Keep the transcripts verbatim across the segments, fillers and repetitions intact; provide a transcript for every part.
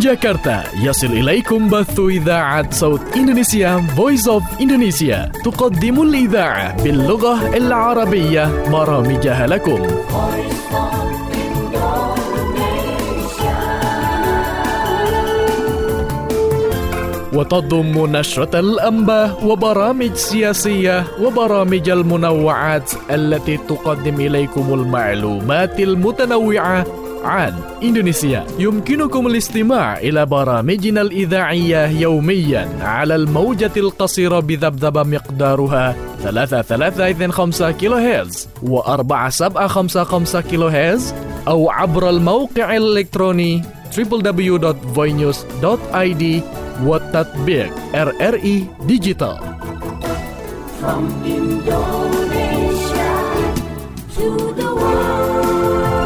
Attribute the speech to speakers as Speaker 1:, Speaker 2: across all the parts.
Speaker 1: جاكرتا يصل إليكم بث إذاعة صوت إندونيسيا Voice of Indonesia تقدم الإذاعة باللغة العربية برامجها لكم. وتضم نشرة الأنباء وبرامج سياسية وبرامج المنوعات التي تقدم إليكم المعلومات المتنوعة عن إندونيسيا. يمكنكم الاستماع إلى برامجنا الإذاعية يوميا على الموجة القصيرة بذبذبة مقدارها ثلاثة ثلاثة اثنين خمسة كيلو هرتز وأربعة سبعة خمسة خمسة كيلو هرتز أو عبر الموقع الإلكتروني دبليو دبليو دبليو دوت voinews دوت آي دي والتطبيق آر آر إي Digital.
Speaker 2: From Indonesia to the world.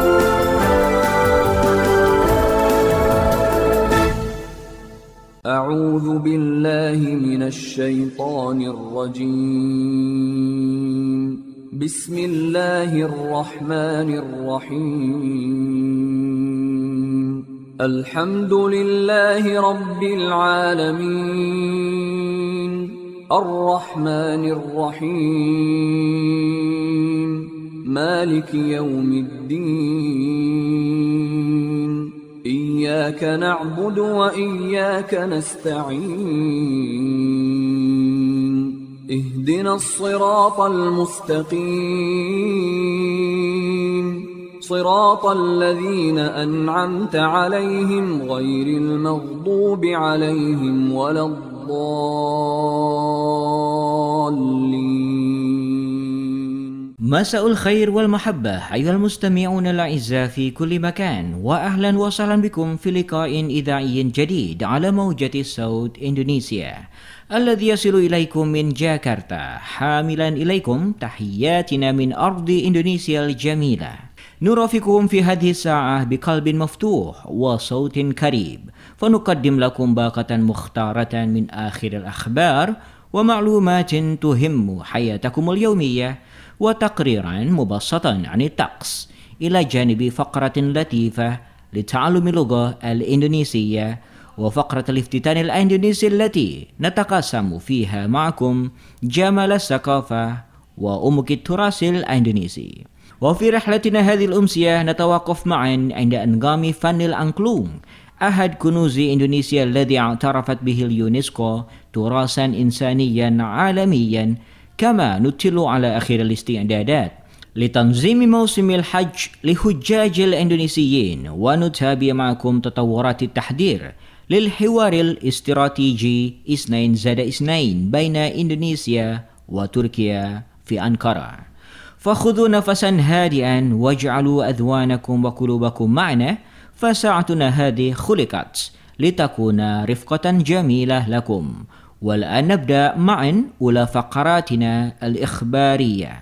Speaker 3: أعوذ بالله من الشيطان الرجيم. بسم الله الرحمن الرحيم. الحمد لله رب العالمين الرحمن الرحيم مالك يوم الدين إياك نعبد وإياك نستعين اهدنا الصراط المستقيم صراط الذين أنعمت عليهم غير المغضوب عليهم ولا الضالين.
Speaker 4: مساء الخير والمحبة أيها المستمعون الأعزاء في كل مكان، وأهلا وسهلا بكم في لقاء إذاعي جديد على موجة صوت إندونيسيا الذي يصل إليكم من جاكرتا، حاملا إليكم تحياتنا من أرض إندونيسيا الجميلة. نرافقكم في هذه الساعة بقلب مفتوح وصوت كريم، فنقدم لكم باقة مختارة من آخر الأخبار ومعلومات تهم حياتكم اليومية، وتقريرا مبسطا عن الطقس، إلى جانب فقرة لطيفة لتعلم اللغة الإندونيسية، وفقرة الافتتان الإندونيسي التي نتقاسم فيها معكم جمال الثقافة وعمق التراث الإندونيسي. وفي رحلتنا هذه الأمسية نتوقف معا عند أنغام فن الأنكلونغ، أحد كنوز إندونيسيا الذي اعترفت به اليونسكو تراثا إنسانيا عالميا، كما نطل على آخر الاستعدادات لتنظيم موسم الحج لحجاج الإندونيسيين، ونتابع معكم تطورات التحضير للحوار الاستراتيجي اثنين زائد اثنين بين إندونيسيا وتركيا في أنقرة. فخذوا نفسا هادئا واجعلوا أذوانكم وقلوبكم معنا، فساعتنا هذه خلقت لتكون رفقة جميلة لكم. والآن نبدأ معا أولى فقراتنا الإخبارية.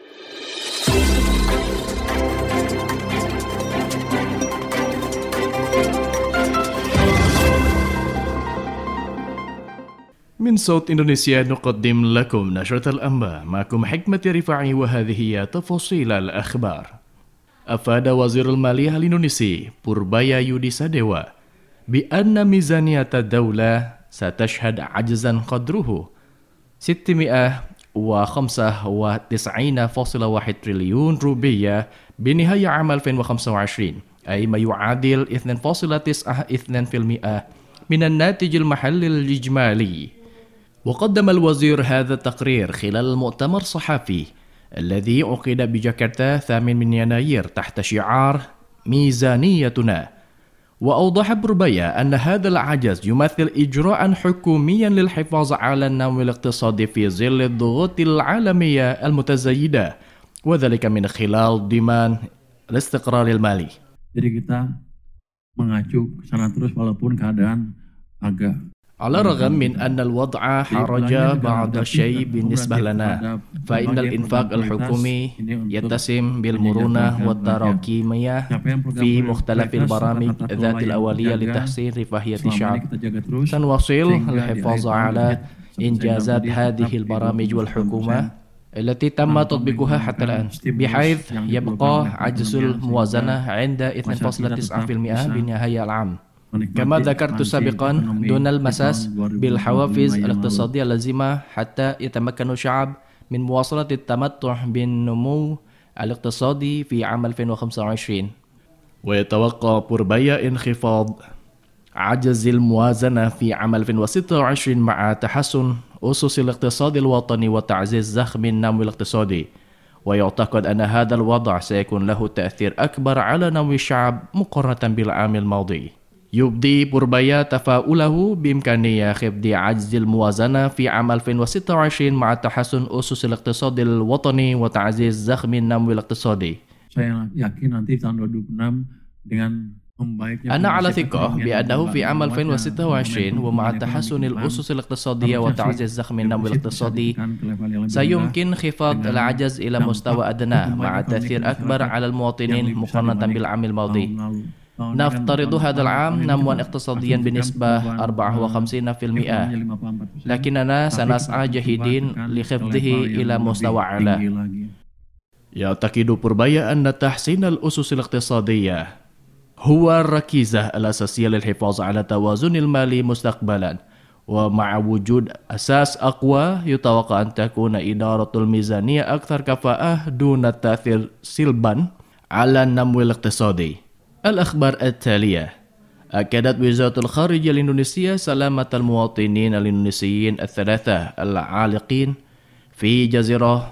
Speaker 1: من صوت إندونيسيا نقدم لكم نشرة الأنباء، معكم حكمة رفاعي، وهذه هي تفاصيل الأخبار. أفاد وزير المالية الإندونيسي بوربايا يوديساديوا بأن ميزانية الدولة ستشهد عجزا قدره ستمائة وخمسة وتسعين فاصلة واحد تريليون روبية بنهاية عام ألفين وخمسة وعشرين، أي ما يعادل اثنين فاصلة تسعة اثنين بالمئة من الناتج المحلي الإجمالي. وقدم الوزير هذا التقرير خلال المؤتمر الصحفي الذي عقد بجاكرتا ثامن من يناير تحت شعار ميزانيتنا. وأوضح بوربايا أن هذا العجز يمثل إجراء حكوميا للحفاظ على النمو الاقتصادي في ظل الضغوط العالمية المتزايدة، وذلك من خلال ضمان الاستقرار المالي.
Speaker 5: Jadi kita mengacu ke sana terus walaupun keadaan agak.
Speaker 1: على الرغم من أن الوضع حرج بعض الشيء بالنسبة لنا، فإن الإنفاق الحكومي يتسم بالمرونة والتراكمية في مختلف البرامج ذات الأولية لتحسين رفاهية الشعب. سنواصل الحفاظ على إنجازات هذه البرامج والحكومة التي تم تطبيقها حتى الآن، بحيث يبقى عجز الموازنة عند اثنين فاصلة تسعة بالمئة بنهاية العام. كما ذكرت سابقا دون المساس بالحوافز الاقتصادية اللازمة حتى يتمكن الشعب من مواصلة التمتع بالنمو الاقتصادي في عام ألفين وخمسة وعشرين. ويتوقع بوربايا انخفاض عجز الموازنة في عام ألفين وستة وعشرين مع تحسن أسس الاقتصاد الوطني وتعزيز زخم النمو الاقتصادي، ويعتقد أن هذا الوضع سيكون له تأثير أكبر على نمو الشعب مقارنة بالعام الماضي. يبدي بوربايا تفاؤله بإمكانية خفض عجز الموازنة في عام ألفين وستة وعشرين مع تحسن أسس الاقتصاد الوطني وتعزيز زخم النمو الاقتصادي.
Speaker 5: Saya yakin nanti tahun dua ribu enam dengan
Speaker 1: أنا على ثقة بأنه في عام ألفين وستة وعشرين ومع تحسن الأسس الاقتصادية وتعزيز زخم النمو الاقتصادي سيمكن خفاض العجز إلى مستوى أدنى مع تأثير أكبر على المواطنين مقارنة بالعام الماضي. نفترض هذا العام نمواً اقتصادياً بنسبة أربعة وخمسين بالمئة، لكننا سنسعى جاهدين لخفضه إلى مستوى أعلى. يعتقد بوربايا أن تحسين الأسس الاقتصادية هو الركيزة الأساسية للحفاظ على توازن المالي مستقبلاً، ومع وجود أساس أقوى يتوقع أن تكون إدارة الميزانية أكثر كفاءة دون التأثير سلباً على النمو الاقتصادي. الأخبار التالية: أكدت وزارة الخارجية الإندونيسية سلامة المواطنين الإندونيسيين الثلاثة العالقين في جزيرة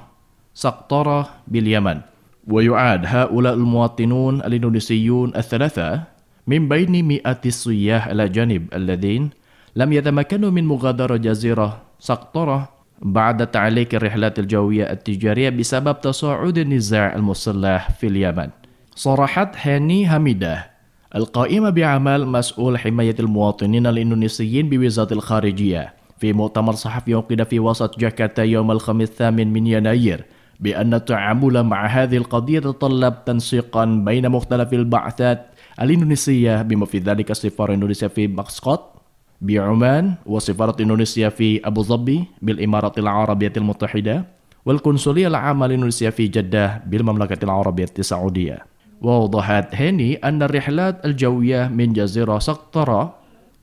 Speaker 1: سقطرة باليمن، ويعاد هؤلاء المواطنون الإندونيسيون الثلاثة من بين مئات السياح الأجانب الذين لم يتمكنوا من مغادرة جزيرة سقطرة بعد تعليق الرحلات الجوية التجارية بسبب تصاعد النزاع المسلح في اليمن. صرحت هاني حميدة القائمة بأعمال مسؤول حماية المواطنين الإندونيسيين بوزارة الخارجية في مؤتمر صحفي عقد في وسط جاكرتا يوم الخميس الثامن من يناير بأن التعامل مع هذه القضية يتطلب تنسيقا بين مختلف البعثات الإندونيسية بما في ذلك السفارة الإندونيسية في مسقط بعمان، وسفارة إندونيسيا في أبو ظبي بالإمارات العربية المتحدة، والقنصلية العامة الإندونيسية في جدة بالمملكة العربية السعودية. ووضحت هاني أن الرحلات الجوية من جزيرة سقطرة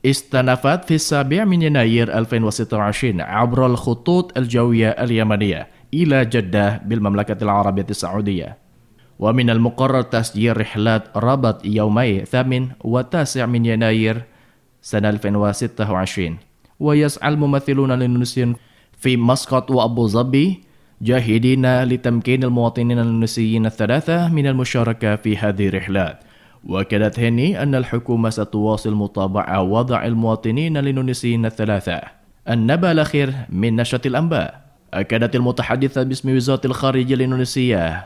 Speaker 1: استنفت في السابع من يناير ألفين وستة وعشرين عبر الخطوط الجوية اليمنية إلى جدة بالمملكة العربية السعودية، ومن المقرر تسجيل رحلات ربط يومي ثامن وتاسع من يناير سنة ألفين وستة وعشرين. ويسعى الممثلون الإندونيسيين في مسقط وأبو ظبي جاهدين لتمكين المواطنين الإندونيسيين الثلاثة من المشاركة في هذه الرحلات. وأكدت هاني أن الحكومة ستواصل متابعة وضع المواطنين الإندونيسيين الثلاثة. النبأ الأخير من نشرة الأنباء. أكدت المتحدثة باسم وزارة الخارجية الإندونيسية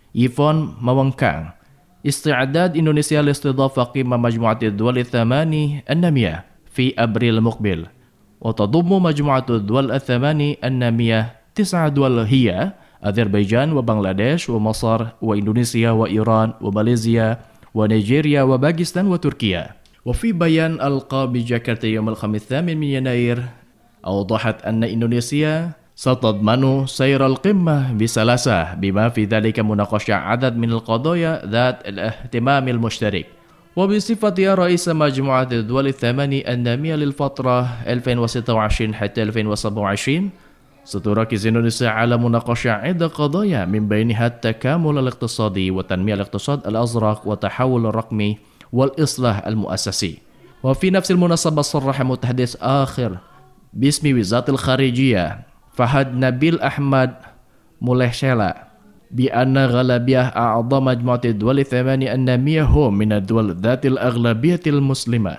Speaker 1: يفون موانكان استعداد إندونيسيا لاستضافة قمة مجموعة الدول الثماني النامية في أبريل المقبل، وتضم مجموعة الدول الثماني النامية تسع دول هي أذربيجان وبنغلاديش ومصر وإندونيسيا وإيران وماليزيا ونيجيريا وباكستان وتركيا. وفي بيان ألقى بجاكرتا يوم الخميس الثامن من يناير أوضحت أن إندونيسيا ستضمن سير القمة بسلاسة بما في ذلك مناقشة عدد من القضايا ذات الاهتمام المشترك. وبصفتها رئيس مجموعة الدول الثماني النامية للفترة ألفين وستة وعشرين حتى ألفين وسبعة وعشرين ستركز إندونيسيا على مناقشة عدة قضايا من بينها التكامل الاقتصادي وتنمية الاقتصاد الأزرق والتحول الرقمي والإصلاح المؤسسي. وفي نفس المناسبة صرح متحدث آخر باسم وزارة الخارجية فهد نبيل أحمد مولهشيلا بأن غالبية أعضاء مجموعة الدول الثمانية النامية هم من الدول ذات الأغلبية المسلمة،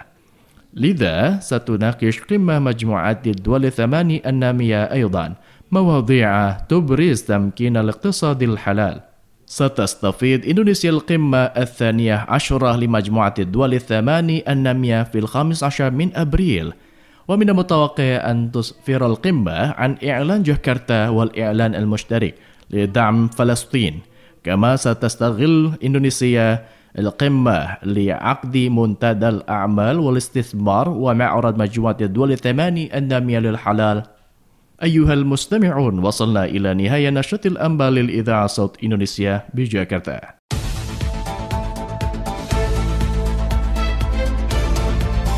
Speaker 1: لذا ستناقش قمة مجموعة الدول الثمانية النامية أيضا مواضيع تبرز تمكين الاقتصاد الحلال. ستستفيد إندونيسيا القمة الثانية عشرة لمجموعة الدول الثمانية النامية في الخامس عشر من أبريل، ومن المتوقع أن تسفر القمة عن إعلان جاكرتا والإعلان المشترك لدعم فلسطين. كما ستستغل إندونيسيا القمة لعقد منتدى الأعمال والاستثمار ومعرض مجموعة الدول الثمانية النامية للحلال. أيها المستمعون، وصلنا إلى نهاية نشرة الأنباء للإذاعة صوت إندونيسيا بجاكرتا.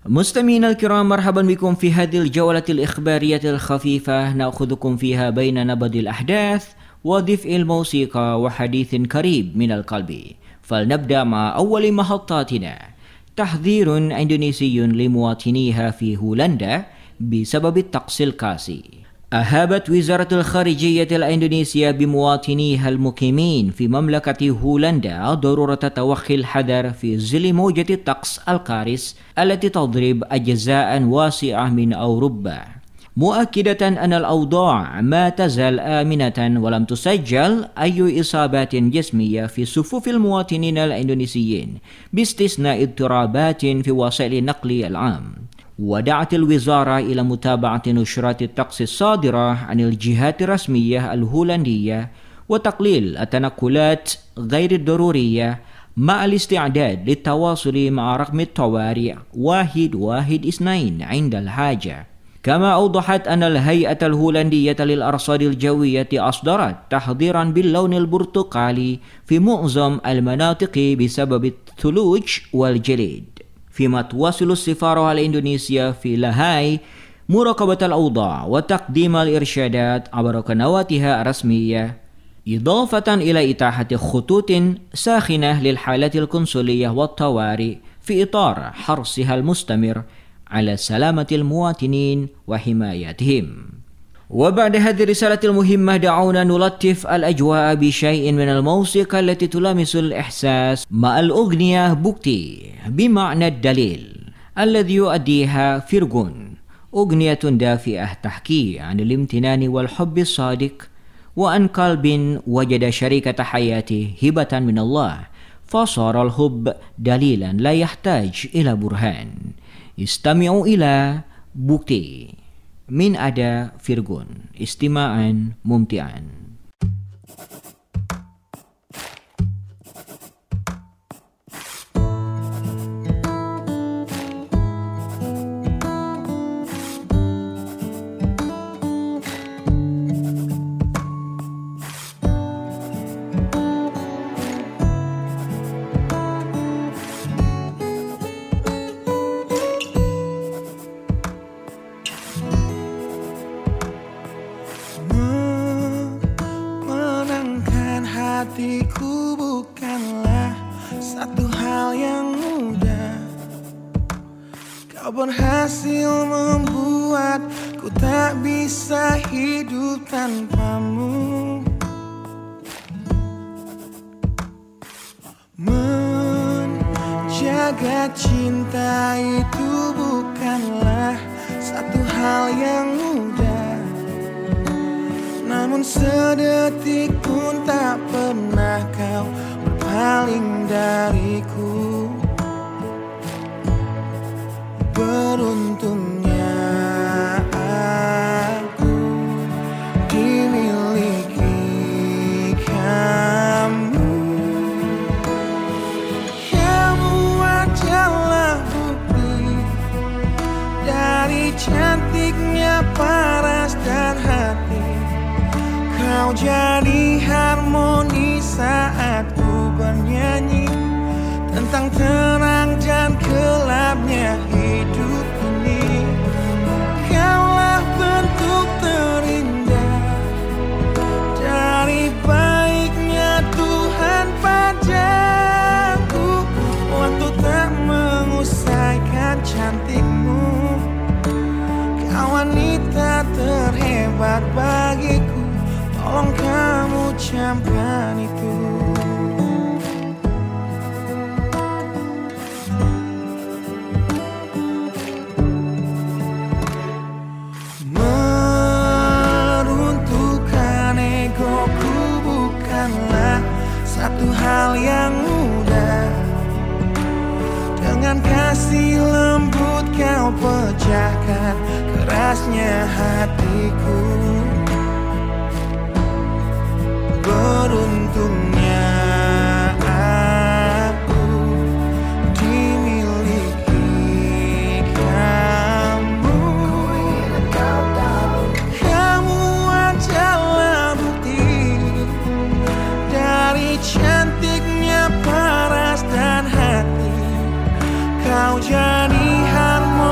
Speaker 4: مستمعينا الكرام، مرحبا بكم في هذه الجولة الإخبارية الخفيفة نأخذكم فيها بين نبض الأحداث ودفء الموسيقى وحديث قريب من القلب. فلنبدأ مع أول محطاتنا: تحذير إندونيسي لمواطنيها في هولندا بسبب الطقس القاسي. أهابت وزارة الخارجية الإندونيسية بمواطنيها المقيمين في مملكة هولندا ضرورة توخي الحذر في ظل موجة الطقس القارس التي تضرب أجزاء واسعة من أوروبا، مؤكدة أن الأوضاع ما تزال آمنة ولم تسجل أي إصابات جسمية في صفوف المواطنين الإندونيسيين باستثناء اضطرابات في وسائل النقل العام. ودعت الوزارة إلى متابعة نشرات الطقس الصادرة عن الجهات الرسمية الهولندية وتقليل التنقلات غير الضرورية مع الاستعداد للتواصل مع رقم الطوارئ واحد واحد اثنين عند الحاجة. كما أوضحت أن الهيئة الهولندية للأرصاد الجوية أصدرت تحذيرا باللون البرتقالي في معظم المناطق بسبب الثلوج والجليد، فيما تواصل السفارة الإندونيسية في لاهاي مراقبة الأوضاع وتقديم الإرشادات عبر قنواتها الرسمية، إضافة إلى إتاحة خطوط ساخنة للحالات القنصلية والطوارئ في إطار حرصها المستمر على سلامة المواطنين وحمايتهم. وبعد هذه الرسالة المهمة دعونا نلطف الأجواء بشيء من الموسيقى التي تلامس الإحساس مع الأغنية بوكتي بمعنى الدليل الذي يؤديها فيرغون، أغنية دافئة تحكي عن الامتنان والحب الصادق وأن قلب وجد شريكة حياته هبة من الله فصار الحب دليلا لا يحتاج إلى برهان. استمعوا إلى بوكتي من أداء فيرغون، استماعا ممتعا.
Speaker 6: Hatiku bukanlah satu hal yang mudah. Kau berhasil membuatku tak bisa hidup tanpamu. Menjaga cinta itu bukanlah satu hal yang mudah, namun sedetik pun tak pernah kau berpaling dariku. Beruntungnya aku dimiliki kamu. Kamu adalah bukti dari cantiknya paras dan hati. Kau jadi harmoni saat ku bernyanyi tentang terang dan gelapnya hidup ini. Kaulah bentuk terindah dari baiknya Tuhan padaku. Waktu tak mengusaikan cantikmu, kau wanita terhebat bagiku. Tolong kamu camkan itu. Meruntuhkan egoku bukanlah satu hal yang mudah. Dengan kasih lembut kau pecahkan kerasnya hatiku. Beruntungnya aku dimiliki kamu. Kamu adalah bukti dari cantiknya paras dan hati. Kau jadi harmoni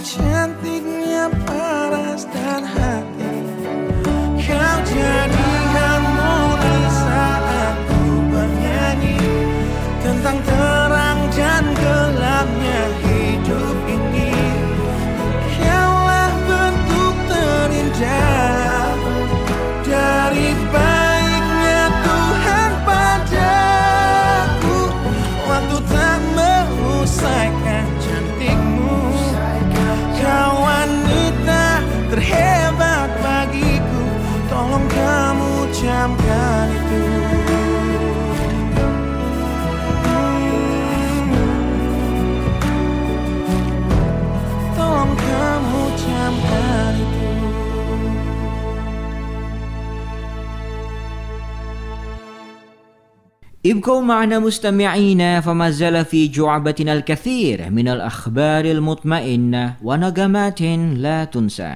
Speaker 6: cantiknya paras dan hati. Kau jadi harmoni saat ku bernyanyi tentang terang dan gelapnya hidup ini. Kaulah bentuk terindah dari baiknya Tuhan padaku. Waktu tak menyelesaikan cantikmu. Kau wanita terhebat bagiku, tolong kamu camkan itu. Tolong kamu camkan itu.
Speaker 4: ابقوا معنا مستمعين، فما زال في جعبتنا الكثير من الأخبار المطمئنة ونغمات لا تنسى.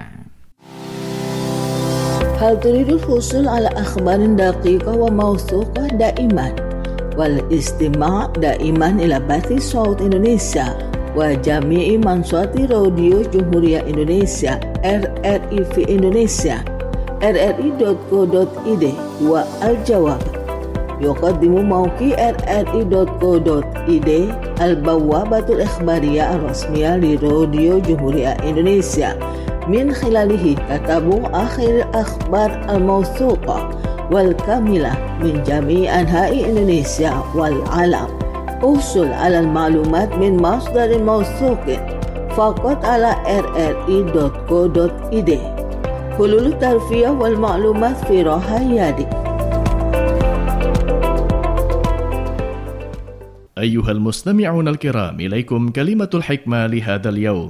Speaker 7: هل تريد الحصول على أخبار دقيقة وموثوقة دائما والاستماع دائما إلى بث صوت إندونيسيا وجميع منصات راديو جمهورية إندونيسيا R R I في إندونيسيا R R I دوت كو دوت I D؟ والجواب يقدم موقع R R I دوت كو دوت I D البوابة الإخبارية الرسمية لراديو جمهورية إندونيسيا. من خلاله تتابع آخر الأخبار الموثوقة والكاملة من جميع أنحاء إندونيسيا والعالم. احصل على المعلومات من مصدر موثوق فقط على R R I دوت كو دوت I D. حلول الترفيه والمعلومات في راحة يدك.
Speaker 1: أيها المستمعون الكرام، إليكم كلمة الحكمة لهذا اليوم.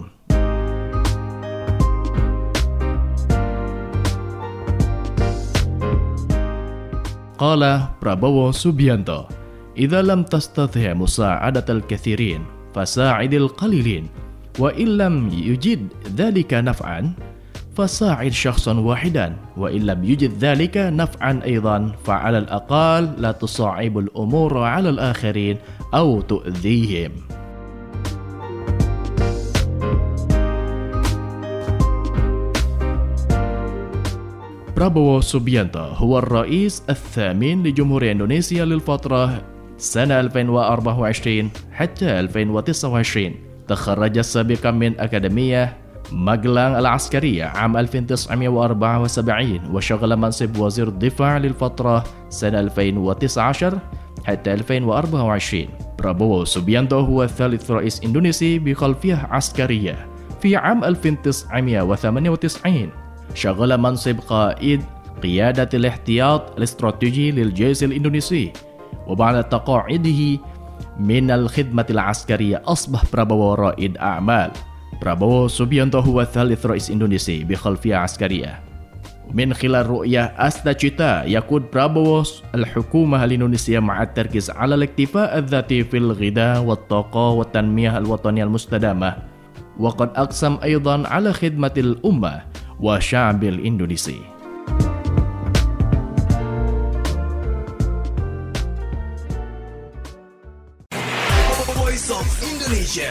Speaker 1: قال برابوو سوبيانتو: إذا لم تستطع مساعدة الكثيرين فساعد القليلين، وإن لم يجد ذلك نفعا فساعد شخصا واحدا، وإن لم يجد ذلك نفعا أيضا فعلى الأقل لا تصعب الأمور على الآخرين أو تؤذيهم. برابوو سوبيانتو هو الرئيس الثامن لجمهورية إندونيسيا للفترة سنة ألفين وأربعة وعشرين حتى ألفين وتسعة وعشرين. تخرج سابقا من أكاديمية ماجلان العسكرية عام ألف وتسعمائة وأربعة وسبعين، وشغل منصب وزير الدفاع للفترة سنة ألفين وتسعة عشر حتى ألفين وأربعة وعشرين. برابوو سوبيانتو هو ثالث رئيس إندونيسي بخلفية عسكرية. في عام ألف وتسعمائة وثمانية وتسعين شغل منصب قائد قيادة الاحتياط الاستراتيجي للجيش الإندونيسي، وبعد تقاعده من الخدمة العسكرية أصبح برابوو رائد أعمال. برابوو سوبيانتو هو ثالث رئيس إندونيسي بخلفية عسكرية. من خلال رؤية أستاجيتا يقود برابوو الحكومة الإندونيسية مع التركيز على الاكتفاء الذاتي في الغذاء والطاقة والتنمية الوطنية المستدامة، وقد أقسم أيضا على خدمة الأمة وشعب الإندونيسي.
Speaker 2: Voice of Indonesia.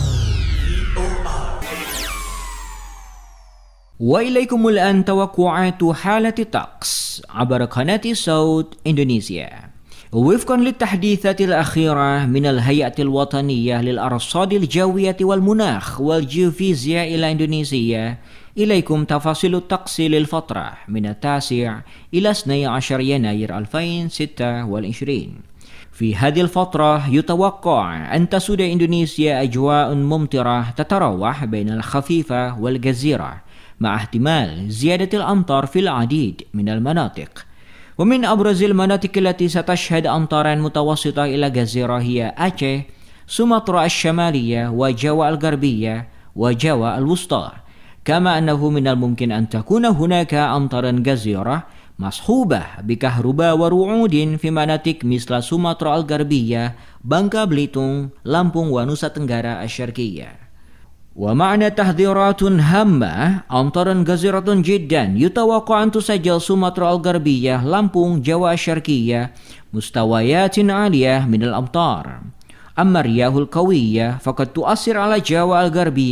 Speaker 4: وإليكم الآن توقعات حالة الطقس عبر قناة صوت إندونيسيا. وفقا للتحديثات الأخيرة من الهيئة الوطنية للأرصاد الجوية والمناخ والجيوفيزياء إلى إندونيسيا، إليكم تفاصيل الطقس للفترة من التاسع إلى اثني عشر يناير ألفين وستة وعشرين. في هذه الفترة يتوقع أن تسود إندونيسيا أجواء ممطرة تتراوح بين الخفيفة والجزيرة، مع احتمال زيادة الأمطار في العديد من المناطق. ومن أبرز المناطق التي ستشهد أمطارا متوسطة إلى جزيرة هي أعيه، سومطرة الشمالية، وجاوا الغربية، وجاوا الوسطى. كما أنه من الممكن أن تكون هناك أمطار جزيرة مصحوبة بكهرباء ورعود في مناطق مثل سومطرة الغربية، بانكا بليتون، لامبونغ، ونوسا تنغارا الشرقية. ومعنا تحذيرات هامة: أمطار غزيرة جدا يتوقع أن تسجل سومطرة الغربية، لامبونغ، جاوا الشرقية مستويات عالية من الأمطار. أما الرياح القوية فقد تؤثر على جاوا الغربية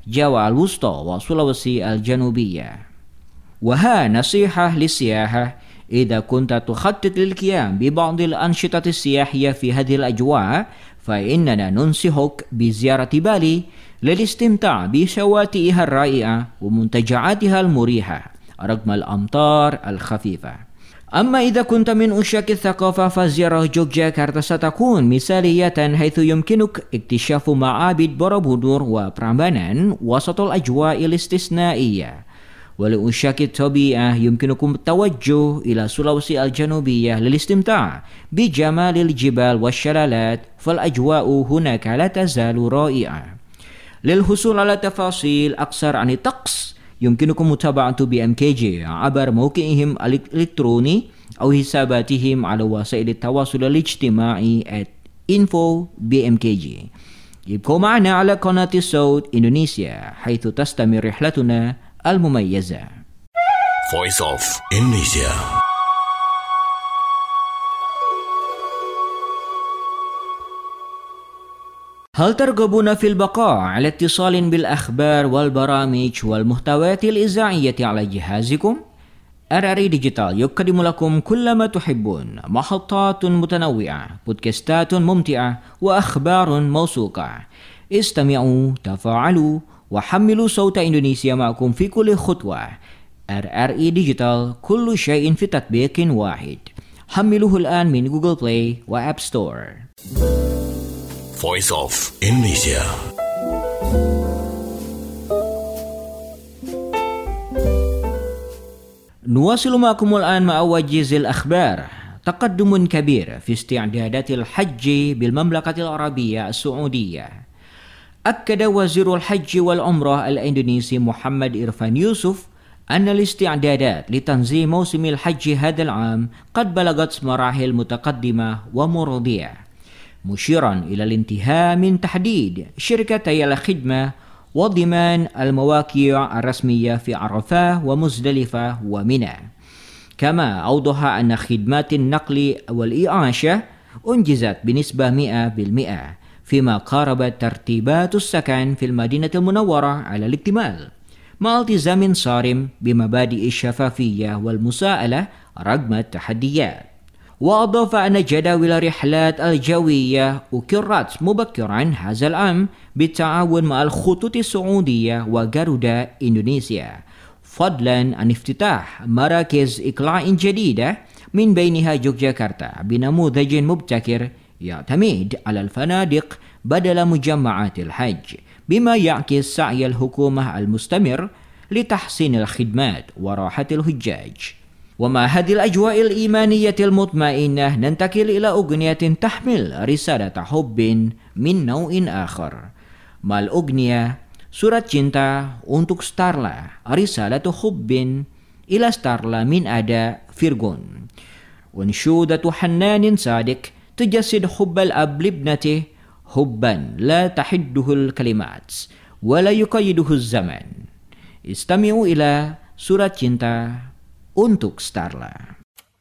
Speaker 4: Jawa Al-Wusta wa Sulawesi Al-Janubiyah. Waha nasihah lisiyaha idza kunta tukhattid lilqiyam bi ba'd al-anshitati as-siyahiyya fi hadhihi al-ajwa' fa innana nunsihuk bi ziyarati Bali lilistimta' bi shawati'iha ar-ra'i'a wa muntaja'atiha al-muriha ragma al-amtar al-khafifa. أما إذا كنت من عشاق الثقافة فزيارة يوغياكارتا ستكون مثالية حيث يمكنك اكتشاف معابد بوروبودور وبرامبانان وسط الأجواء الاستثنائية. ولعشاق الطبيعة يمكنكم التوجه إلى سولوسي الجنوبية للاستمتاع بجمال الجبال والشلالات فالأجواء هناك لا تزال رائعة. للحصول على تفاصيل أكثر عن الطقس يمكنكم متابعة بي إم كي جي عبر موقعهم الإلكتروني أو حساباتهم على وسائل التواصل الاجتماعي at info بي إم كي جي. ابقوا معنا على قناة الصوت إندونيسيا حيث تستمر رحلتنا المميزة.
Speaker 2: Voice of Indonesia.
Speaker 4: هل ترغبون في البقاء على اتصال بالأخبار والبرامج والمحتويات الإذاعية على جهازكم؟ آر آر إي ديجيتال يقدم لكم كل ما تحبون، محطات متنوعة، بودكاستات ممتعة، وأخبار موثوقة. استمعوا، تفاعلوا، وحملوا صوت إندونيسيا معكم في كل خطوة. آر آر إي ديجيتال كل شيء في تطبيق واحد. حملوه الآن من جوجل بلاي وآب ستور.
Speaker 2: Voice of Indonesia.
Speaker 4: نواصل معكم الآن مع وجيز الأخبار. تقدم كبير في استعدادات الحج بالمملكة العربية السعودية. أكد وزير الحج والعمرة الإندونيسي محمد إرفان يوسف أن الاستعدادات لتنظيم موسم الحج هذا العام قد بلغت مراحل متقدمة ومرضية، مشيرا إلى الانتهاء من تحديد شركتي الخدمة وضمان المواقع الرسمية في عرفة ومزدلفة ومنى. كما أوضح أن خدمات النقل والإعاشة أنجزت بنسبة مئة بالمئة، فيما قاربت ترتيبات السكن في المدينة المنورة على الاكتمال، مع التزام صارم بمبادئ الشفافية والمساءلة رغم التحديات. وأضاف أن جداول الرحلات الجوية أقرت مبكرا هذا العام بالتعاون مع الخطوط السعودية وجارودا إندونيسيا، فضلا عن افتتاح مراكز إقلاع جديدة من بينها يوغياكارتا بنموذج مبتكر يعتمد على الفنادق بدل مجمعات الحج، بما يعكس سعي الحكومة المستمر لتحسين الخدمات وراحة الحجاج. ومع هذه الأجواء الإيمانية المطمئنة ننتقل إلى أغنية تحمل رسالة حب من نوع آخر. مع الأغنية Surat Cinta untuk Starla, رسالة حب إلى Starla من أداء فيرغون. وانشودة حنان صادق تجسد حب الأب لابنته حبا لا تحده الكلمات ولا يقيده الزمن. استمعوا إلى Surat Cinta untuk Starla.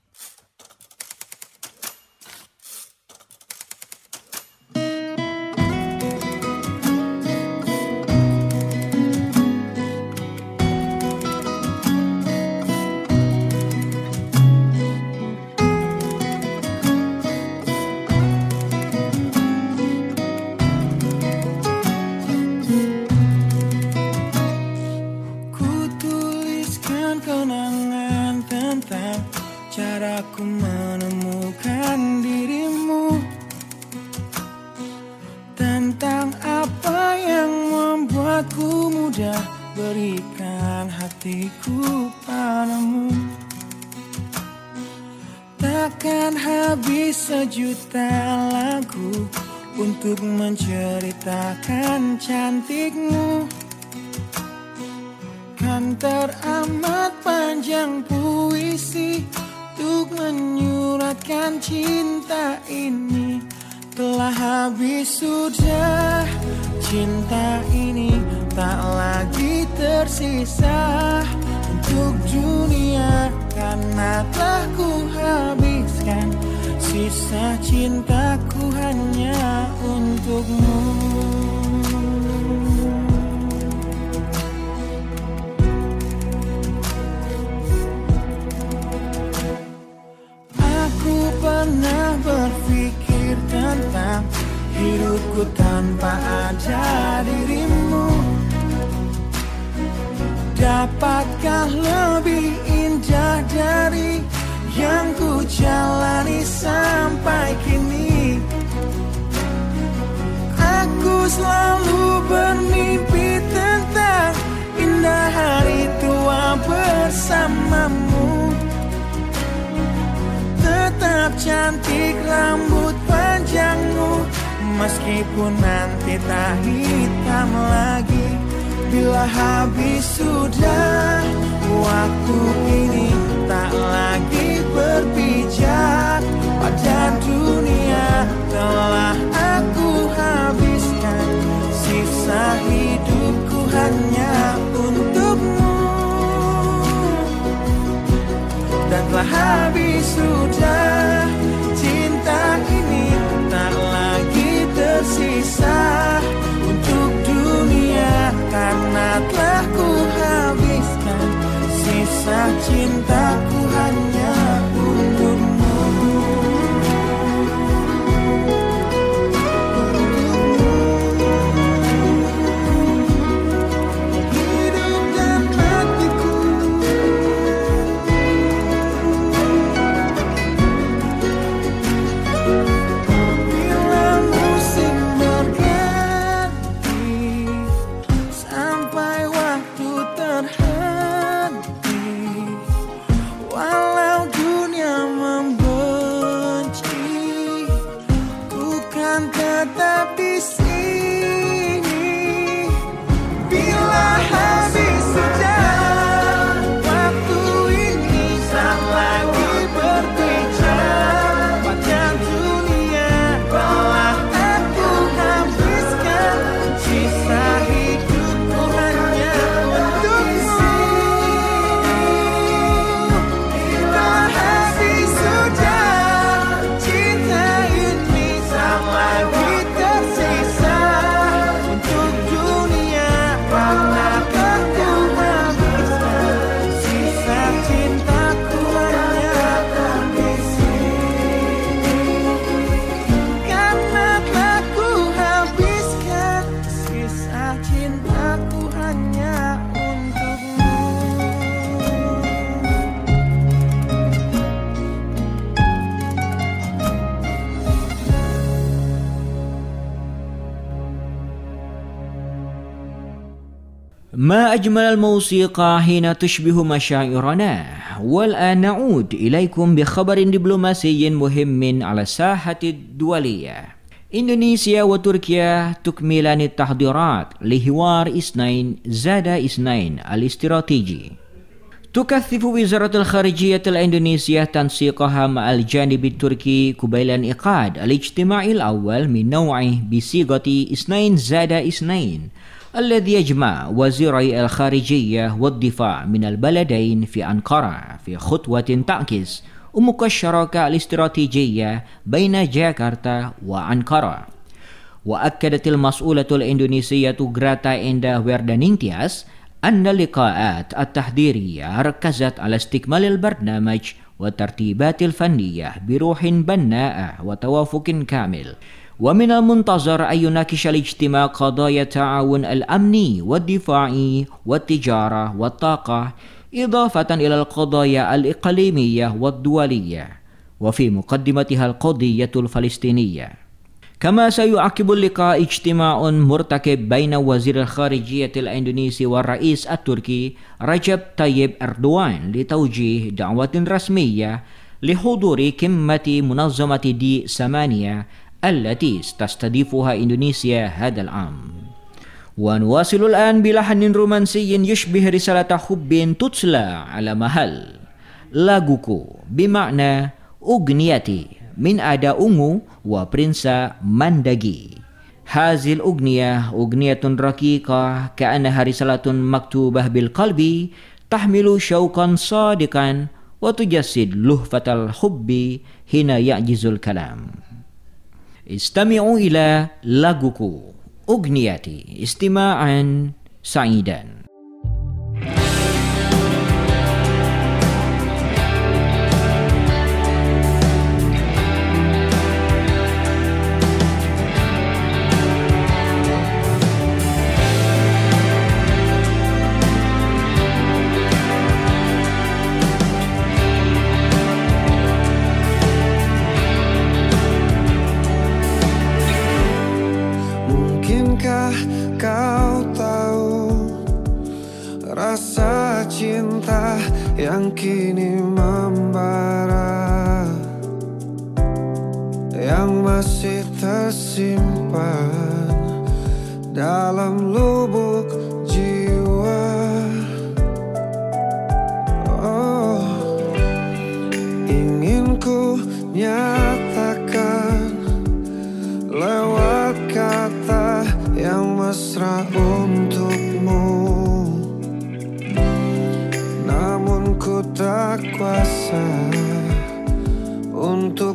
Speaker 6: Caraku menemukan dirimu, tentang apa yang membuatku mudah berikan hatiku padamu. Takkan habis sejuta lagu untuk menceritakan cantikmu. Kan teramat panjang puisi untuk menyuratkan cinta ini. Telah habis sudah cinta ini, tak lagi tersisa untuk dunia, karena telah ku habiskan sisa cintaku hanya untukmu. Dapatkah lebih indah dari yang ku jalani sampai kini? Aku selalu bermimpi tentang indah hari tua bersamamu. Tetap cantik rambut panjangmu, meskipun nanti tak hitam lagi. Bila habis sudah waktu ini, tak lagi berpijak pada dunia. Telah aku habiskan sisa hidupku hanya untukmu. Dan telah habis sudah cinta ini, tak lagi tersisa untuk dunia. Karena telah ku habiskan sisa cintaku hanya untukmu. Hidup dan matiku, bila musim berganti, sampai waktu terhenti, walau dunia membenci, ku kan tetap di sini. Bila habis sudah waktu ini, tak lagi berbicara pada dunia. Telah aku habiskan sisa hidupku hanya untukmu. Bila habis sudah cinta ini, tak lagi tersisa untuk dunia. Karena aku habiskan sisa cintaku hanya di sini. Karena aku habiskan sisa cintaku hanya untukmu.
Speaker 4: ما أجمل الموسيقى حين تشبه مشاعرنا. والآن نعود إليكم بخبر دبلوماسي مهم على الساحة الدولية. إندونيسيا وتركيا تكملان التحضيرات لحوار اثنين زائد اثنين الاستراتيجي. تكثف وزارة الخارجية الإندونيسية تنسيقها مع الجانب التركي قبيل انعقاد الاجتماع الأول من نوعه بصيغة اثنين زائد اثنين الذي يجمع وزيري الخارجية والدفاع من البلدين في أنقرة في خطوة تعكس عمق الشراكة الاستراتيجية بين جاكرتا وأنقرة. وأكدت المسؤولة الإندونيسية غراتا إندا وردانينتياس أن اللقاءات التحضيرية ركزت على استكمال البرنامج والترتيبات الفنية بروح بناءة وتوافق كامل. ومن المنتظر أن يناقش الاجتماع قضايا التعاون الأمني والدفاعي والتجارة والطاقة، إضافة إلى القضايا الإقليمية والدولية، وفي مقدمتها القضية الفلسطينية. كما سيعقب اللقاء اجتماع مرتقب بين وزير الخارجية الإندونيسي والرئيس التركي رجب طيب أردوغان لتوجيه دعوة رسمية لحضور قمة منظمة دي ثمانية التي تستضيفها إندونيسيا هذا العام. ونواصل الآن بلحن رومانسي يشبه رسالة حب تتلى على محل. لاغوكو بمعنى أغنيتي من أدا أنغو وبرنسا مانداغي. هذه الأغنية أغنية رقيقة كأنها رسالة مكتوبة بالقلب تحمل شوقا صادقا وتجسد لهفة الحب حين يعجز الكلام. استمعوا إلى لاغوكو أغنيتي استماعا سعيدا.
Speaker 6: yang kini membara, yang masih tersimpan dalam lubuk jiwa. Oh, ingin ku nyatakan lewat kata yang mesra untukmu, namun ku tak kuasa untuk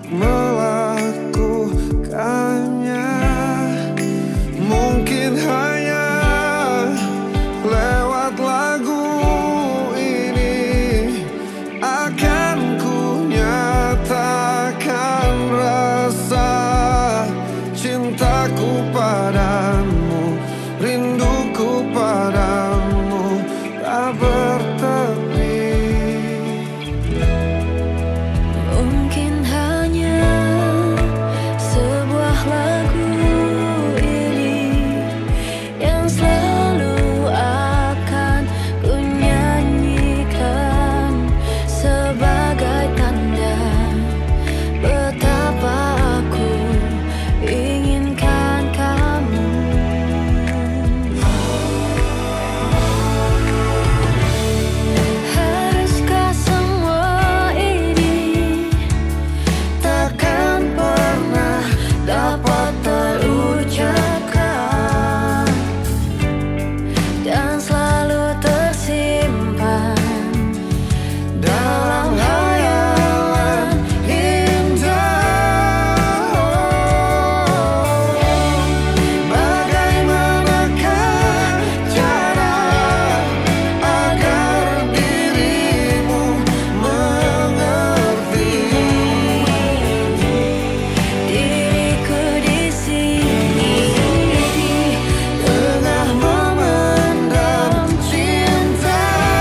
Speaker 6: melakukannya. Mungkin hanya lewat lagu ini akan ku nyatakan rasa cintaku padamu, rinduku padamu tak bertepi.
Speaker 8: Mungkin hanya sebuah lagu ini yang selalu akan ku nyanyikan sebagai tanda betapa aku inginkan kamu. Haruskah semua ini takkan pernah dapat terucapkan dan selalu tersimpan dalam hayalan indah? Bagaimanakah cara agar dirimu mengerti diriku di sini tengah memendam cinta.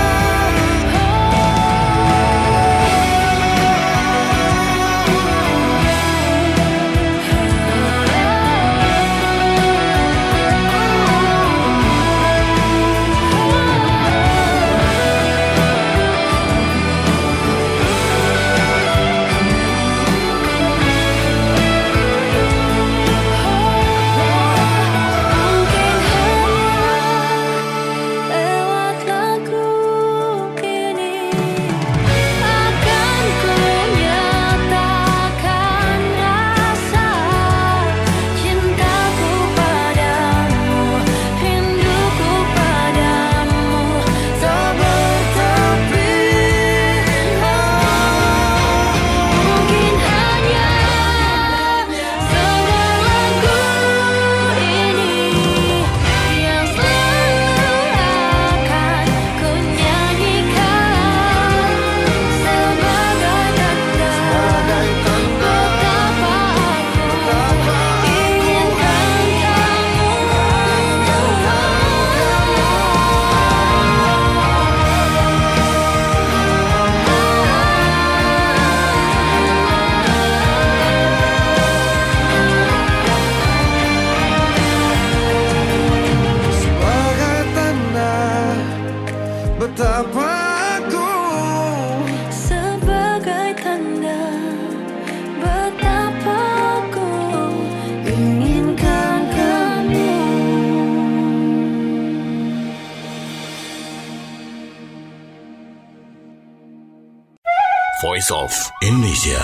Speaker 8: Lewat lagu ini akan ku nyatakan rasa cintaku padamu, rinduku padamu tak bertepi. Mungkin hanya sebuah lagu ini yang selalu akan ku nyanyikan sebagai tanda betapa aku inginkan
Speaker 6: Sebagai tanda betapa aku
Speaker 8: sebagai tanda betapa aku inginkan kamu.
Speaker 2: Voice of Indonesia.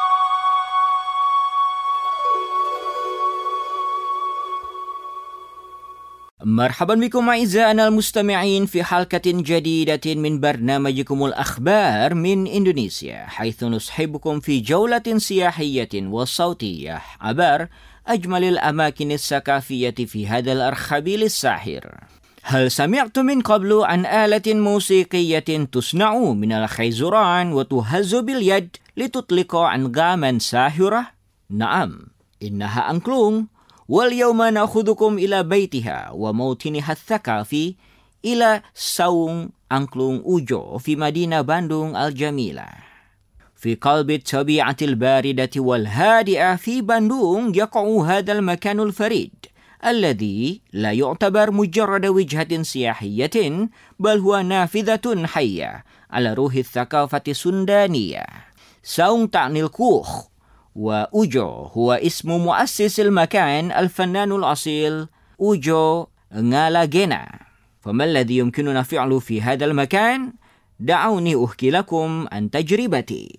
Speaker 4: مرحبا بكم أعزائنا المستمعين في حلقة جديدة من برنامجكم الأخبار من إندونيسيا، حيث نصحبكم في جولة سياحية وصوتية عبر أجمل الأماكن الثقافية في هذا الأرخبيل الساحر. هل سمعتم من قبل عن آلة موسيقية تصنع من الخيزران وتهز باليد لتطلق أنغاما ساحرة؟ نعم، إنها أنكلونغ. واليوم نأخذكم إلى بيتها وموطنها الثقافي إلى ساوung Angklung Ujo في مدينة باندung الجميلة. في قلب الطبيعة الباردة والهادئة في باندung يقع هذا المكان الفريد الذي لا يعتبر مجرد وجهة سياحية بل هو نافذة حية على روح الثقافة السودانية. ساونغ تعني الكوخ، وأوجو هو اسم مؤسس المكان الفنان الأصيل أوجو نالاجينا. فما الذي يمكننا فعله في هذا المكان؟ دعوني أحكي لكم عن تجربتي.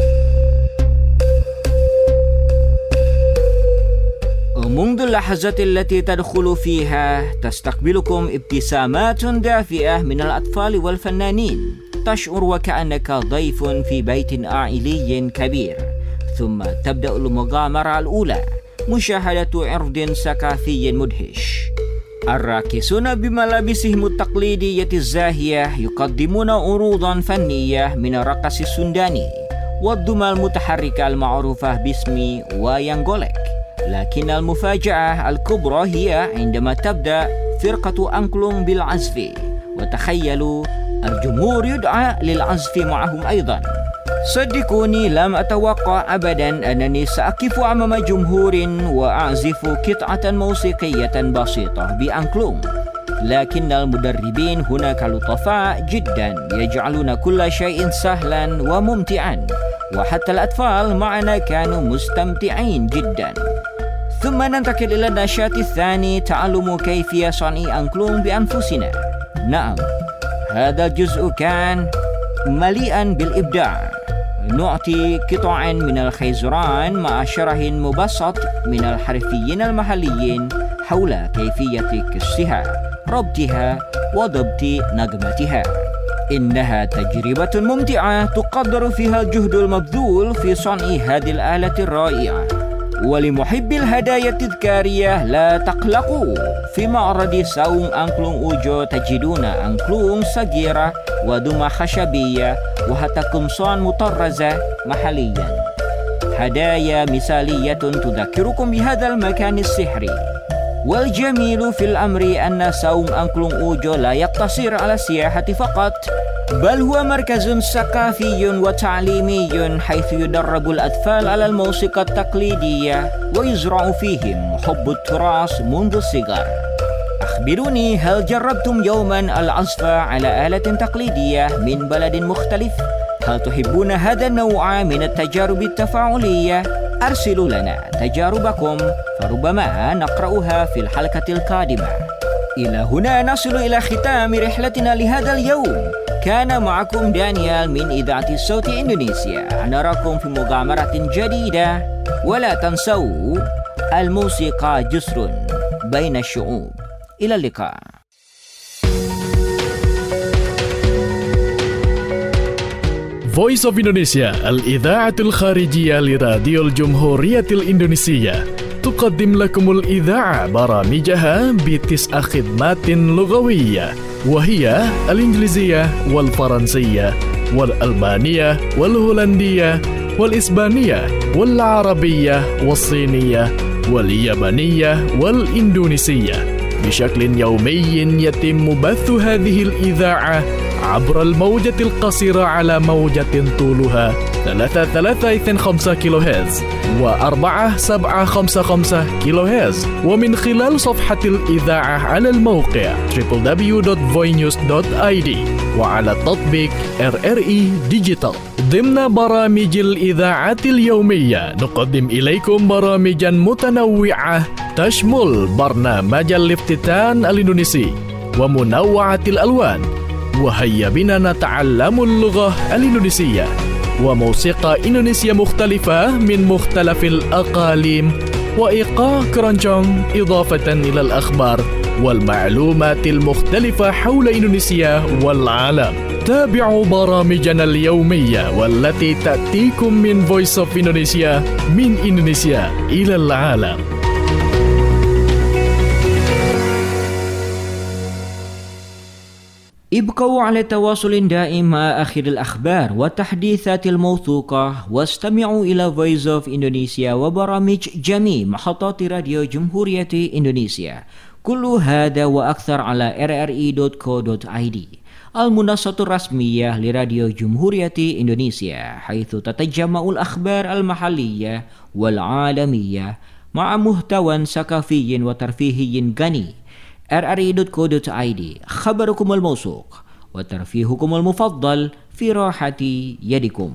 Speaker 4: منذ اللحظة التي تدخل فيها تستقبلكم ابتسامات دافئة من الأطفال والفنانين. تشعر وكأنك ضيف في بيت عائلي كبير. ثم تبدأ المغامرة الأولى، مشاهدة عرض ثقافي مدهش. الراقصون بملابسهم التقليدية الزاهية يقدمون عروضا فنية من الرقص السوداني والدمى المتحركة المعروفة باسم وayang golek. لكن المفاجأة الكبرى هي عندما تبدأ فرقة أنكلونغ بالعزف، وتخيلوا الجمهور يدعى للعزف معهم أيضا. صدقوني لم أتوقع أبدا أنني سأقف أمام جمهور وأعزف قطعة موسيقية بسيطة بأنكلونغ، لكن المدربين هناك لطفاء جدا يجعلون كل شيء سهلا وممتعا، وحتى الأطفال معنا كانوا مستمتعين جدا. ثم ننتقل إلى النشاط الثاني، تعلم كيفية صنع أنكلونغ بأنفسنا. نعم، هذا الجزء كان مليئا بالإبداع. نعطي قطعا من الخيزران مع شرح مبسط من الحرفيين المحليين حول كيفية قصها، ربطها وضبط نغمتها. إنها تجربة ممتعة تقدر فيها الجهد المبذول في صنع هذه الآلة الرائعة. ولمحبي الهدايا التذكارية لا تقلقوا، في معرض ساونغ أنكلونغ أوجو تجدون أنكلونغ صغيرة ودمى خشبية وحتى قمصان مطرزة محليا، هدايا مثالية تذكركم بهذا المكان السحري. والجميل في الأمر أن ساونغ أنكلونغ أوجو لا يقتصر على السياحة فقط، بل هو مركز ثقافي وتعليمي حيث يدرب الأطفال على الموسيقى التقليدية ويزرع فيهم حب التراث منذ الصغر. أخبروني، هل جربتم يوما العزف على آلة تقليدية من بلد مختلف؟ هل تحبون هذا النوع من التجارب التفاعلية؟ أرسلوا لنا تجاربكم فربما نقرأها في الحلقة القادمة. إلى هنا نصل إلى ختام رحلتنا لهذا اليوم. كان معكم دانيال من إذاعة الصوت إندونيسيا. نراكم في مغامرة جديدة، ولا تنسوا الموسيقى جسر بين الشعوب. إلى اللقاء.
Speaker 1: Voice of Indonesia الإذاعة الخارجية لراديو الجمهورية الإندونيسية تقدم لكم الإذاعة برامجها بتسع خدمات لغوية، وهي الإنجليزية والفرنسية والألمانية والهولندية والإسبانية والعربية والصينية واليابانية والإندونيسية. بشكل يومي يتم بث هذه الإذاعة عبر الموجة القصيرة على موجة طولها ثلاثة ثلاثة اثنين خمسة كيلو هرتز وأربعة سبعة خمسة خمسة كيلو هرتز، ومن خلال صفحة الإذاعة على الموقع دبليو دبليو دبليو دوت فوي نيوز دوت آي دي وعلى تطبيق إر إر إي ديجيتال. ضمن برامج الإذاعة اليومية نقدم إليكم برامجا متنوعة تشمل برنامج الافتتان الإندونيسي ومنوعة الألوان، وهيا بنا نتعلم اللغة الإندونيسية، وموسيقى إندونيسية مختلفة من مختلف الأقاليم، وإيقاع كرونجونغ، إضافة إلى الأخبار والمعلومات المختلفة حول إندونيسيا والعالم. تابعوا برامجنا اليومية والتي تأتيكم من Voice of Indonesia من إندونيسيا إلى العالم.
Speaker 4: ابقوا على تواصل دائم مع آخر الأخبار والتحديثات الموثوقة، واستمعوا إلى Voice of Indonesia وبرامج جميع محطات راديو جمهورية إندونيسيا. كل هذا وأكثر على إر إر إي دوت كو دوت آي دي، المنصة الرسمية لراديو جمهورية إندونيسيا، حيث تتجمع الأخبار المحلية والعالمية مع محتوى ثقافي وترفيهي غني. آر آر إي دوت كو دوت آي دي خبركم الموثوق وترفيهكم المفضل في راحة يدكم.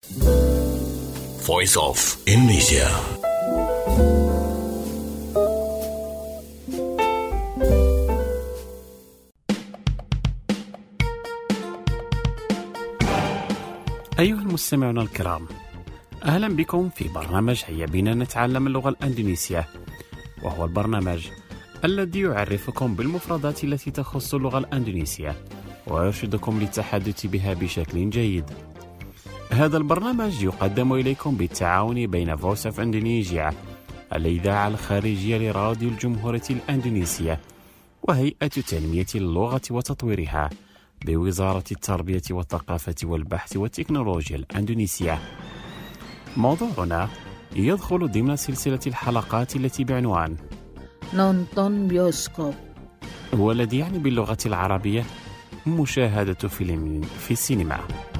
Speaker 2: Voice of Indonesia.
Speaker 9: أيها المستمعون الكرام، أهلا بكم في برنامج هيا بنا نتعلم اللغة الأندونيسية، وهو البرنامج الذي يعرفكم بالمفردات التي تخص اللغة الأندونيسية ويرشدكم للتحدث بها بشكل جيد. هذا البرنامج يقدم إليكم بالتعاون بين Voice of Indonesia الإذاعة الخارجية لراديو الجمهورية الأندونيسية وهيئة تنمية اللغة وتطويرها بوزارة التربية والثقافة والبحث والتكنولوجيا الأندونيسية. موضوعنا يدخل ضمن سلسلة الحلقات التي بعنوان
Speaker 7: نونتون بيوسكوب،
Speaker 9: والذي يعني باللغة العربية مشاهدة فيلم في السينما.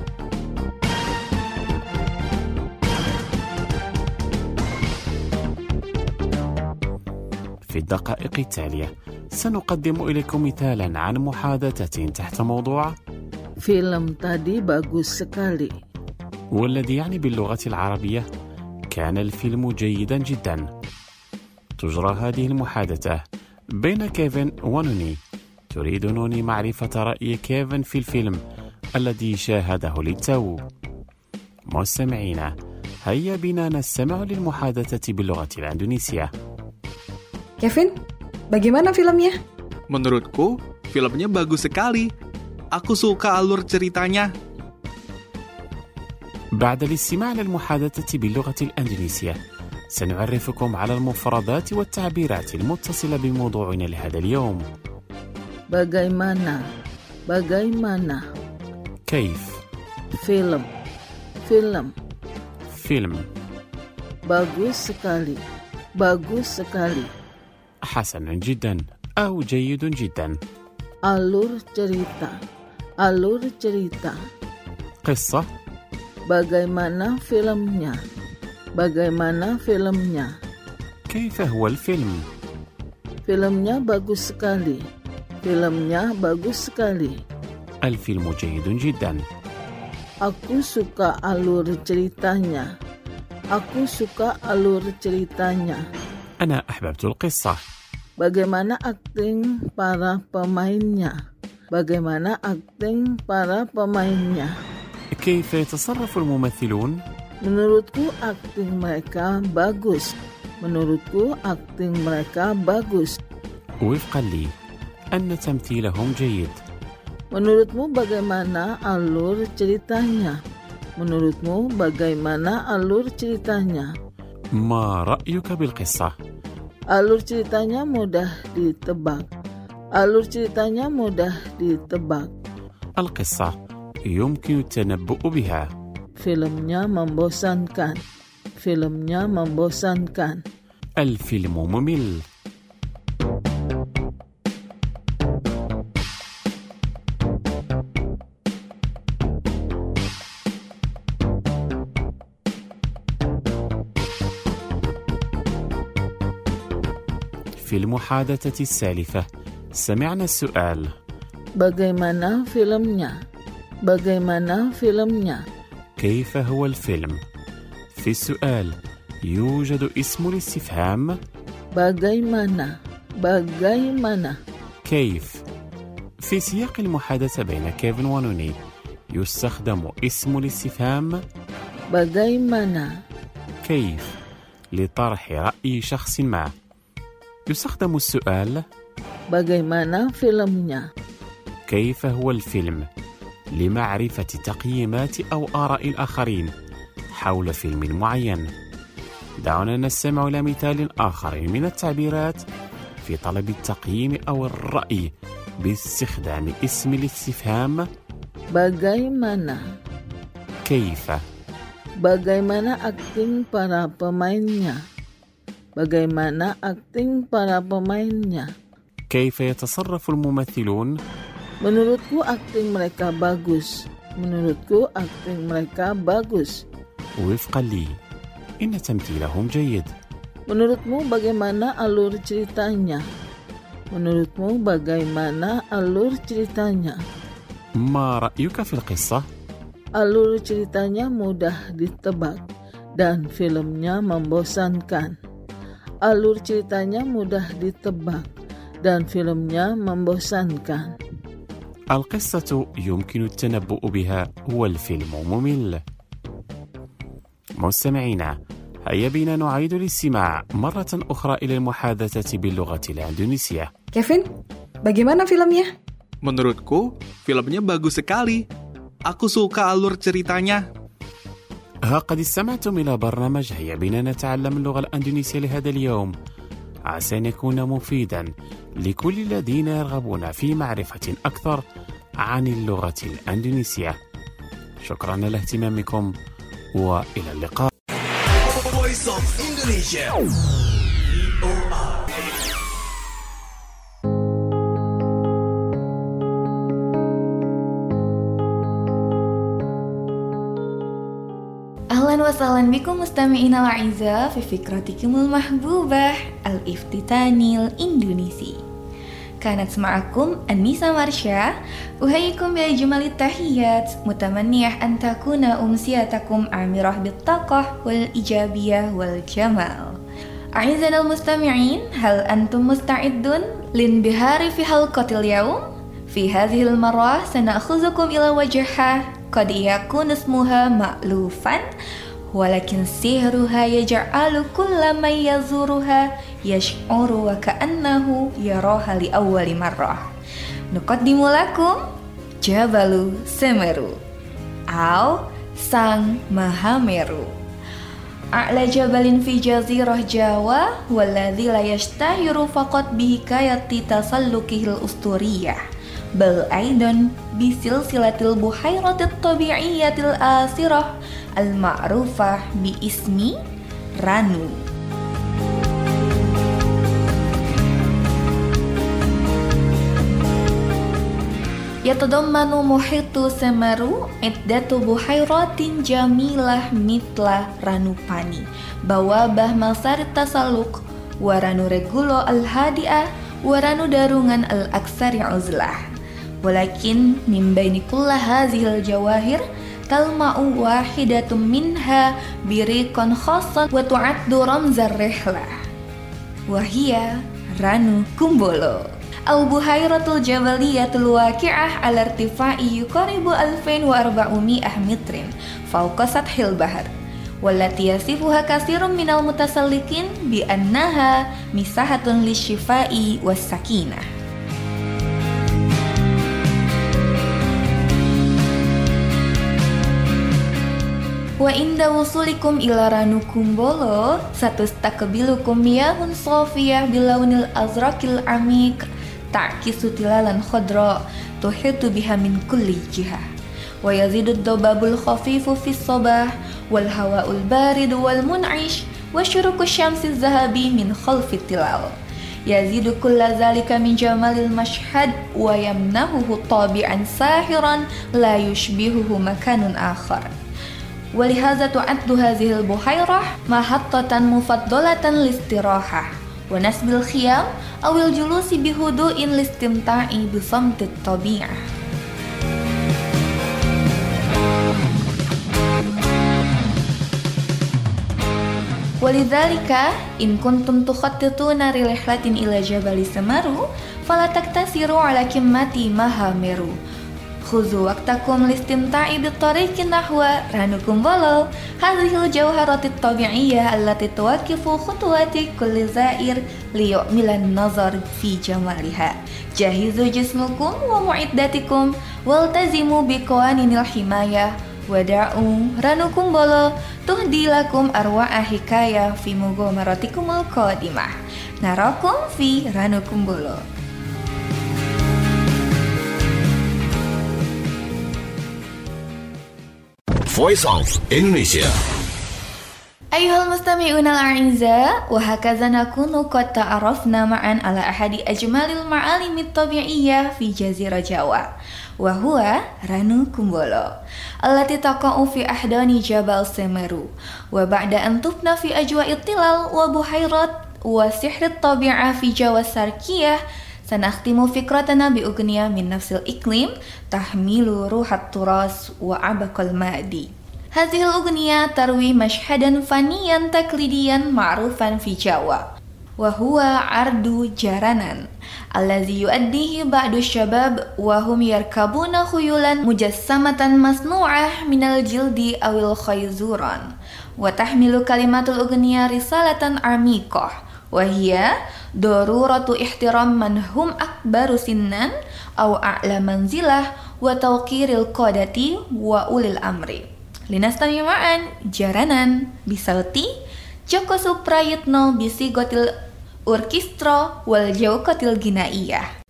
Speaker 9: في الدقائق التالية سنقدم إليكم مثالا عن محادثة تحت موضوع
Speaker 7: فيلم tadi bagus sekali،
Speaker 9: والذي يعني باللغة العربية كان الفيلم جيدا جدا. تجرى هذه المحادثة بين كيفن ونوني. تريد نوني معرفة رأي كيفن في الفيلم الذي شاهده للتو. مستمعينا، هيا بنا نستمع للمحادثة باللغة الأندونيسية.
Speaker 10: Kevin, bagaimana filmnya?
Speaker 11: Menurutku, filmnya bagus sekali. Aku suka alur ceritanya.
Speaker 9: بعد الاستماع للمحادثة باللغة الأندونيسية سنعرفكم على المفردات والتعبيرات المتصلة بموضوعنا لهذا اليوم.
Speaker 7: Bagaimana, bagaimana.
Speaker 9: كيف.
Speaker 7: Film, film.
Speaker 9: فيلم.
Speaker 7: Bagus sekali, bagus sekali.
Speaker 9: حسنا جدا أو جيد جدا.
Speaker 7: Alur cerita, alur cerita.
Speaker 9: قصة.
Speaker 7: Bagaimana filmnya, bagaimana filmnya.
Speaker 9: كيف هو الفيلم؟
Speaker 7: Filmnya bagus sekali, filmnya bagus sekali.
Speaker 9: الفيلم جيد جدا.
Speaker 7: Aku suka alur ceritanya, aku suka alur ceritanya.
Speaker 9: أنا أحببت القصة.
Speaker 7: Bagaimana akting para pemainnya? Bagaimana akting para pemainnya?
Speaker 9: كيف يتصرف الممثلون؟
Speaker 7: Menurutku akting mereka bagus. Menurutku akting mereka bagus.
Speaker 9: وفقا لي أن تمثيلهم جيد.
Speaker 7: Menurutmu bagaimana alur ceritanya? Menurutmu bagaimana alur ceritanya?
Speaker 9: ما رأيك بالقصة؟
Speaker 7: Alur ceritanya mudah ditebak. Alur ceritanya mudah ditebak.
Speaker 9: القصة يمكن التنبؤ بها.
Speaker 7: Filmnya membosankan. Filmnya membosankan.
Speaker 9: الفيلم ممل. في المحادثة السالفة سمعنا السؤال
Speaker 7: Bagaimana filmnya? Bagaimana filmnya?
Speaker 9: كيف هو الفيلم؟ في السؤال يوجد اسم الاستفهام
Speaker 7: Bagaimana? Bagaimana?
Speaker 9: كيف. في سياق المحادثة بين كيفن ونوني يستخدم اسم الاستفهام
Speaker 7: Bagaimana?
Speaker 9: كيف لطرح رأي شخص ما. يستخدم السؤال
Speaker 7: Bagaimana filmnya?
Speaker 9: كيف هو الفيلم لمعرفة تقييمات أو آراء الآخرين حول فيلم معين. دعونا نستمع إلى مثال آخر من التعبيرات في طلب التقييم أو الرأي باستخدام اسم الاستفهام
Speaker 7: Bagaimana?
Speaker 9: كيف.
Speaker 7: Bagaimana akting para pemainnya? Bagaimana akting para pemainnya?
Speaker 9: كيف يتصرف الممثلون؟
Speaker 7: Menurutku akting mereka bagus. Menurutku akting mereka bagus.
Speaker 9: وفقا لي إن تمثيلهم جيد.
Speaker 7: Menurutmu bagaimana alur ceritanya? Menurutmu bagaimana alur ceritanya?
Speaker 9: ما رأيك في القصة؟
Speaker 7: Alur ceritanya mudah ditebak dan filmnya membosankan. Alur ceritanya mudah ditebak dan filmnya membosankan.
Speaker 9: القصة يمكن التنبؤ بها والفيلم ممل. مستمعينا، هيا بنا نعيد الاستماع مرة أخرى إلى المحادثة باللغة الإندونيسية.
Speaker 10: Kevin, bagaimana filmnya?
Speaker 11: Menurutku, filmnya bagus sekali. Aku suka alur ceritanya.
Speaker 9: ها قد استمعتم إلى برنامج هيا بنا نتعلم اللغة الإندونيسية لهذا اليوم. عسى أن يكون مفيدا لكل الذين يرغبون في معرفة أكثر عن اللغة الإندونيسية. شكرا لاهتمامكم وإلى اللقاء.
Speaker 2: Voice of Indonesia.
Speaker 8: أهلا وسهلا بكم مستمعينا الأعزاء في فكرتكم المحبوبة الافتتاني الإندونيسي. كانت معكم أنيسة مرشا، أهيكم بأجمل التحيات، متمنية أن تكون أمسيتكم عامرة بالطاقة والإيجابية والجمال. أعزائنا المستمعين، هل أنتم مستعدون للانبهار في حلقة اليوم؟ في هذه المرة سنأخذكم إلى وجهة قد يكون اسمها مألوفا، ولكن سحرها يجعل كل من يزورها يشعر وكأنه يراها لأول مرة. نقدم لكم جبل سمرو أو سان مهاميرو، أعلى جبل في جزيرة جاوا، والذي لا يشتهر فقط بحكاية تسلقه الأسطورية، بل أيضا بسلسلة البحيرة الطبيعية الآسرة المعروفة باسم رانو. يتضمن محيط سمرو عدة بحيرات جميلة مثل رانو باني، بوابة مسار التسلق، ورانو ريغولو الهادئة، ورانو دارونgan الأكثر عزلة. ولكن من بين كل هذه الجواهر تلمع واحدة منها بريق خاص وتعد رمز الرحلة، وهي رانو كومبولو، البحيرة الجبلية الواقعة على ارتفاع يقارب ألفين وأربعمائة متر فوق سطح البحر، والتي يصفها كثير من المتسلقين بأنها مساحة للشفاء والسكينة. وعند وصولكم إلى رانو كومبولو ستستقبلكم مياه صافية باللون الأزرق العميق تعكس تلالا خضراء تحيط بها من كل جهة، ويزيد الضباب الخفيف في الصباح والهواء البارد والمنعش وشروق الشمس الذهبي من خلف التلال، يزيد كل ذلك من جمال المشهد ويمنحه طابعا ساحرا لا يشبهه مكان آخر. ولهذا تعد هذه البحيرة محطة مفضلة للاستراحة ونسب الخيام أو الجلوس بهدوء للاستمتاع بصمت الطبيعة. ولذلك إن كنتم تخططون لرحلة إلى جبل سمرو فلا تقتصروا على قمة مهاميرو، خذوا وقتكم للاستمتاع بالطريق نحو رانو كومبولو، هذه الجوهرة الطبيعية التي توقف خطوات كل زائر ليؤمل النظر في جمالها. جهزوا جسمكم ومعداتكم والتزموا بقوانين الحماية، ودعوا رانو كومبولو تهدي لكم أروع حكاية في مغامرتكم القادمة. نراكم في رانو كومبولو.
Speaker 2: Voice of Indonesia.
Speaker 8: أيها المستمعون الأعزاء، وهكذا نكون قد تعرفنا معا على أحد أجمل المعالم الطبيعية في جزيرة جاوا، وهو رانو كومبولو التي تقع في أحضان جبل سيميرو. وبعد أن طفنا في أجواء التلال وبحيرات وسحر الطبيعة في جاوا الشرقية، سنختم فكرتنا بأغنية من نفس الإقليم تحمل روح التراث وعبق الماضي. هذه الأغنية تروي مشهدا فنيا تقليديا معروفا في جاوا، وهو عرض جرانان الذي يؤديه بعض الشباب وهم يركبون خيولا مجسمة مصنوعة من الجلد أو الخيزران. وتحمل كلمات الأغنية رسالة عميقة، وهي ضرورة احترام من هم أكبر سنا أو أعلى منزلة وتوقير القادة وأولي الأمر. Linastami ma'an jaranan bisauti Joko Suprayitno bisigotil orkestro wal jaukotil ginaiyah.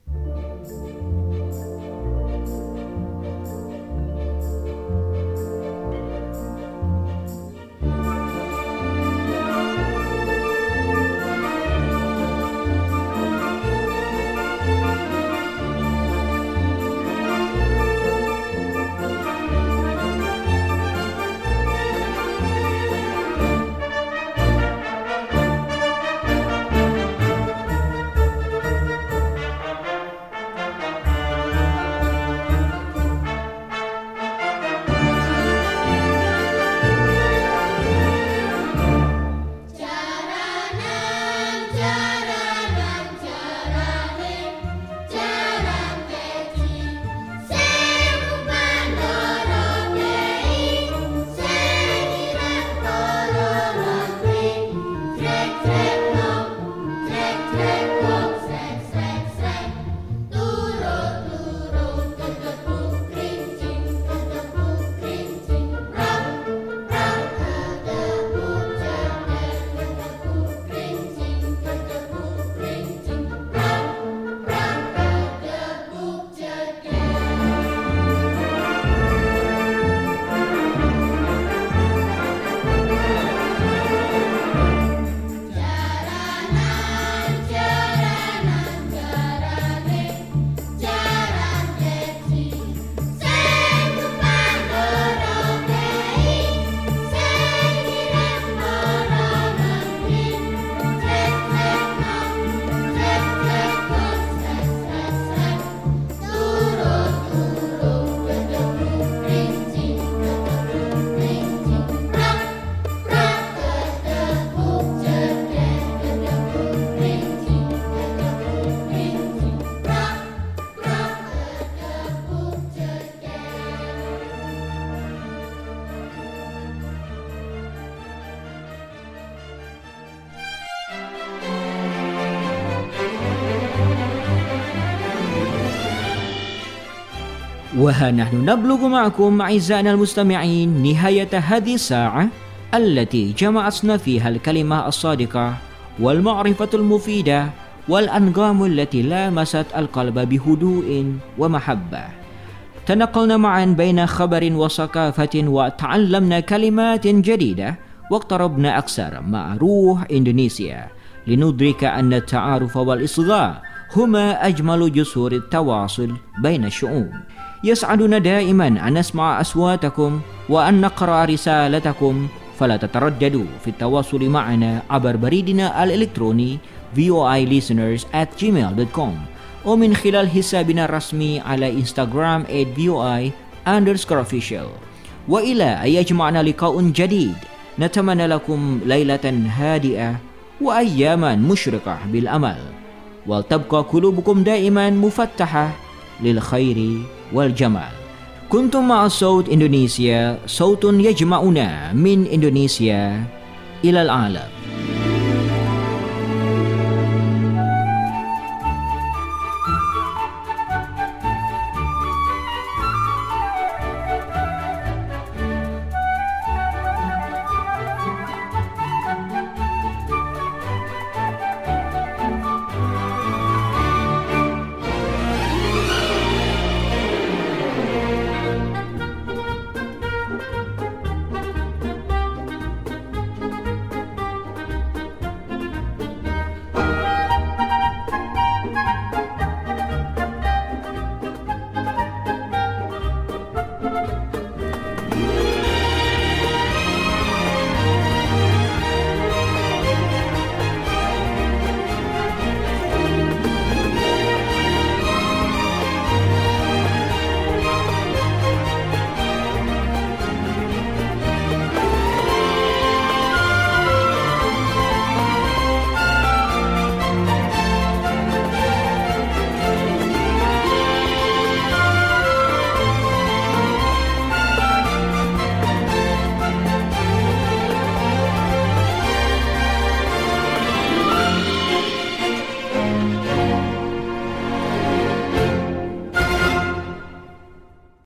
Speaker 4: وها نحن نبلغ معكم أعزائنا المستمعين نهاية هذه الساعة التي جمعتنا فيها الكلمة الصادقة والمعرفة المفيدة والأنغام التي لامست القلب بهدوء ومحبة. تنقلنا معا بين خبر وثقافة وتعلمنا كلمات جديدة واقتربنا أكثر مع روح إندونيسيا لندرك أن التعارف والإصغاء هما أجمل جسور التواصل بين الشعوب. يسعدنا دائما أن نسمع أصواتكم وأن نقرأ رسالتكم، فلا تترددوا في التواصل معنا عبر بريدنا الإلكتروني في او اي listeners at gmail dot com ومن خلال حسابنا الرسمي على إنستغرام at voi underscore official. وإلى أن يجمعنا لقاء جديد، نتمنى لكم ليلة هادئة وأياما مشرقة بالأمل، ولتبقى قلوبكم دائما مفتحة للخير والجمال. كنتم مع صوت إندونيسيا، صوت يجمعنا من إندونيسيا إلى العالم.